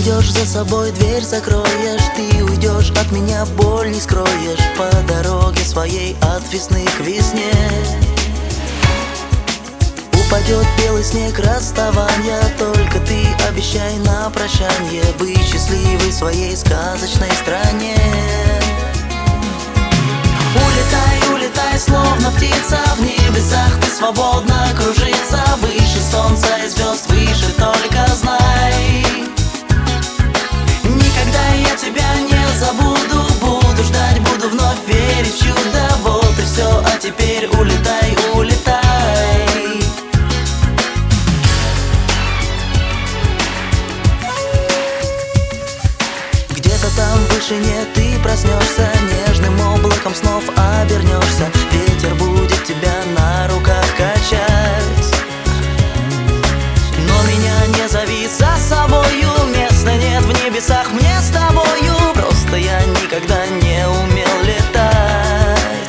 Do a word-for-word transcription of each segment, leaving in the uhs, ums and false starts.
уйдешь, за собой дверь закроешь. Ты уйдешь, от меня боль не скроешь. По дороге своей от весны к весне упадет белый снег расставания. Только ты обещай на прощанье быть счастливой в своей сказочной стране. Улетай, улетай, словно птица в небесах. Ты свободно кружиться выше солнца и звезд, выше, только знай. Никогда я тебя не забуду, буду ждать, буду вновь верить в чудо. Вот и все, а теперь улетай, улетай. Где-то там в вышине ты проснешься, нежным облаком снов обернешься. Ветер будет тебя на руках качать. Но меня не зови за собою, места нет в небесах мне с тобою. Просто я никогда не умел летать.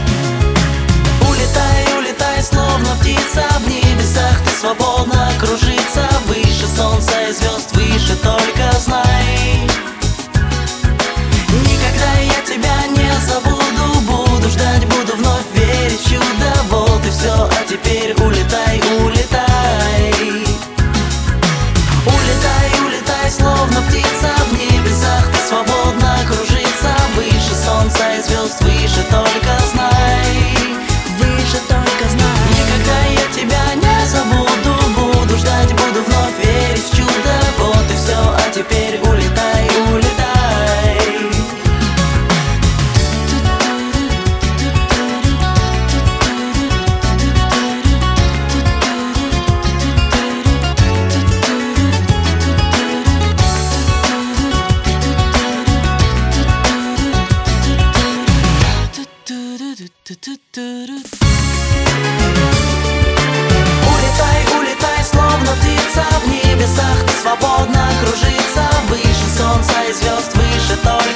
Улетай, улетай, словно птица в небесах. Ты свободно кружиться выше солнца и звезд, выше, только знай. Никогда я тебя не забуду, буду ждать, буду вновь верить в чудо. Вот и все, а теперь улетай, улетай. Улетай, улетай, словно птица в небесах. Ты свободно кружиться выше солнца и звезд, выше, только знай. Выше, только знай. Никогда я тебя не забуду, буду ждать, буду вновь верить в чудо. Вот и все, а теперь улетай, улетай. Улетай, улетай, словно птица в небесах. Ты свободно кружиться выше солнца и звезд, выше, только